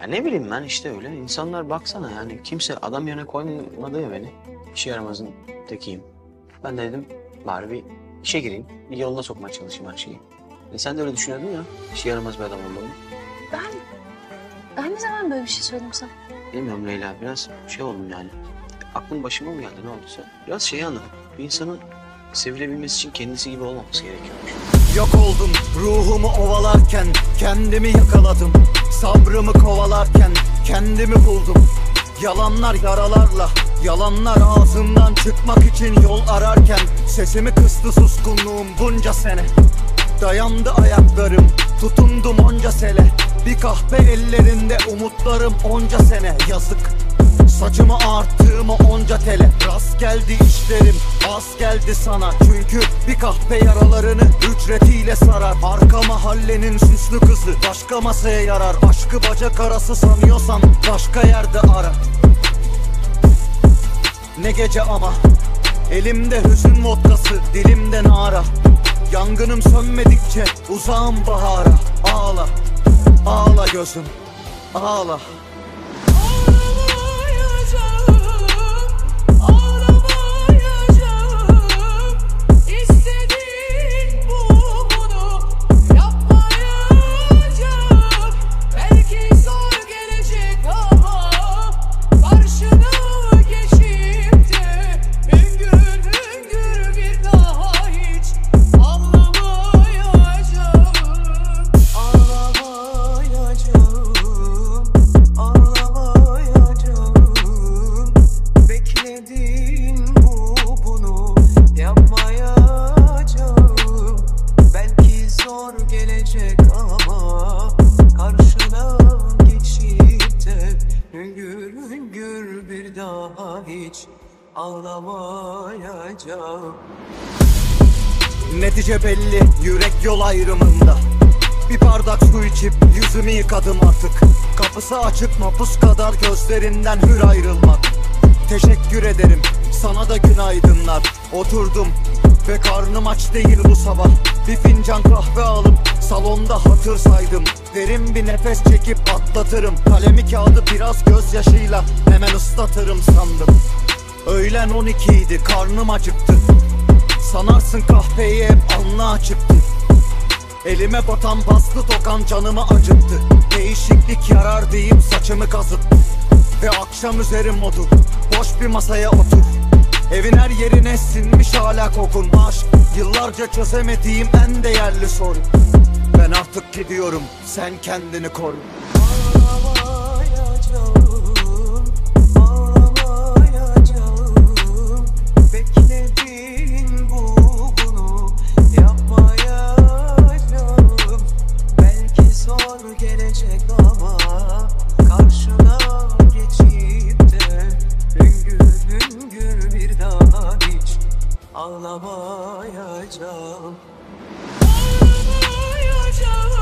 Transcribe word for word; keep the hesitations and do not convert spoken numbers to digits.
Ya ne bileyim ben işte öyle. İnsanlar baksana yani kimse adam yerine koymadı ya beni. İşe yaramazın tekiyim. Ben de dedim bari bir işe gireyim. Bir yoluna sokmaya çalışayım her şeyi. E sen de öyle düşünüyordun ya. İşe yaramaz bir adam olduğumu. Ben, ben ne zaman böyle bir şey söyledim sana? Bilmiyorum Leyla, biraz şey oldum yani. Aklım başıma mı geldi, ne olduysa. Biraz şeyi anladım. Bir insanın sevilebilmesi için kendisi gibi olmaması gerekiyormuş. Yok oldum ruhumu ovalarken kendimi yakaladım. Sabrımı kovalarken kendimi buldum. Yalanlar yaralarla, yalanlar ağzımdan çıkmak için yol ararken sesimi kıstı suskunluğum bunca sene. Dayandı ayaklarım, tutundum onca sele. Bir kahpe ellerinde umutlarım onca sene. Yazık saçımı arttığıma onca tele. Rast geldi işlerim, az geldi sana. Çünkü bir kahpe yaralarını ücretiyle sarar. Arka mahallenin süslü kızı başka masaya yarar. Aşkı bacak arası sanıyorsan başka yerde ara. Ne gece ama elimde hüzün vodkası, dilimde nara. Yangınım sönmedikçe uzağım bahara. Ağla, ağla gözüm, ağla. Hiç ağlamayacağım. Netice belli, yürek yol ayrımında. Bir bardak su içip yüzümü yıkadım artık. Kapısı açık mapus kadar gözlerinden hür ayrılmak. Teşekkür ederim, sana da günaydınlar. Oturdum ve karnım aç değil bu sabah. Bir fincan kahve alıp salonda hatır saydım. Derin bir nefes çekip atlatırım. Kalemi kağıdı biraz gözyaşıyla hemen ıslatırım sandım. Öğlen on iki idi, karnım acıktı. Sanarsın kahveyi hep alnı açıktı. Elime batan bastı tokan canımı acıttı. Değişiklik yarar deyip saçımı kazıttı. Ve akşam üzeri modu, boş bir masaya otur. Evin her yerine sinmiş hala kokun. Aşk yıllarca çözemediğim en değerli soru. Ben artık gidiyorum, sen kendini koru. Ağlamayacağım, ağlamayacağım. Bekledin bunu, yapmayacağım. Belki zor gelecek ama karşına geçip de hüngür hüngür bir daha hiç ağlamayacağım. Ağlamayacağım.